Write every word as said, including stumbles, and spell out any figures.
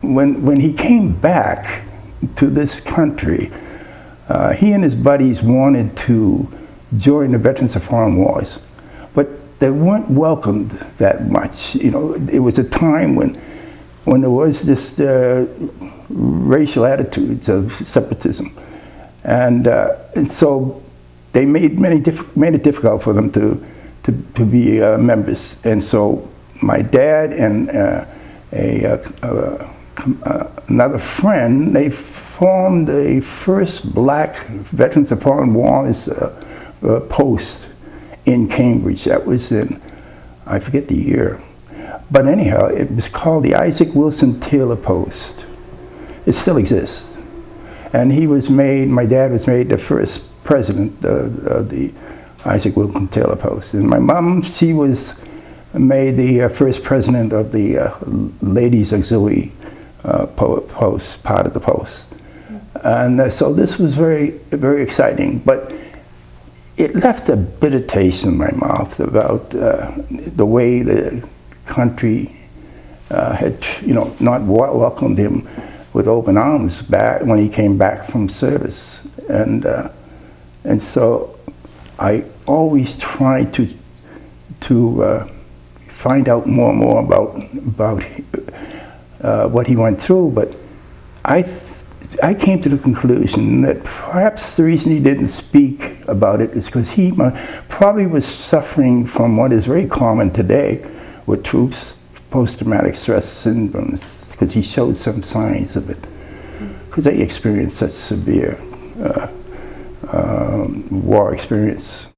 when, when he came back to this country, uh, he and his buddies wanted to join the Veterans of Foreign Wars, but they weren't welcomed that much. You know, it was a time when, when there was this uh, racial attitudes of separatism, and, uh, and so they made many diff made it difficult for them to to, to be uh, members. And so my dad and uh, a uh, uh, uh, another friend, they formed a first black Veterans of Foreign Wars uh, uh, post in Cambridge. That was in, I forget the year, but anyhow, it was called the Isaac Wilson Taylor Post. It still exists. And he was made, my dad was made the first president of, of the Isaac Wilson Taylor Post. And my mom, she was made the uh, first president of the uh, Ladies Auxiliary uh, Post, part of the Post. And uh, so this was very, very exciting. But it left a bitter taste in my mouth about uh, the way the country uh, had, you know, not welcomed him with open arms back when he came back from service. And, uh, and so I always tried to, to uh, find out more and more about, about uh, what he went through, but I, I came to the conclusion that perhaps the reason he didn't speak about it is because he probably was suffering from what is very common today with troops, post-traumatic stress syndromes, because he showed some signs of it, because they experienced such severe uh, um, war experience.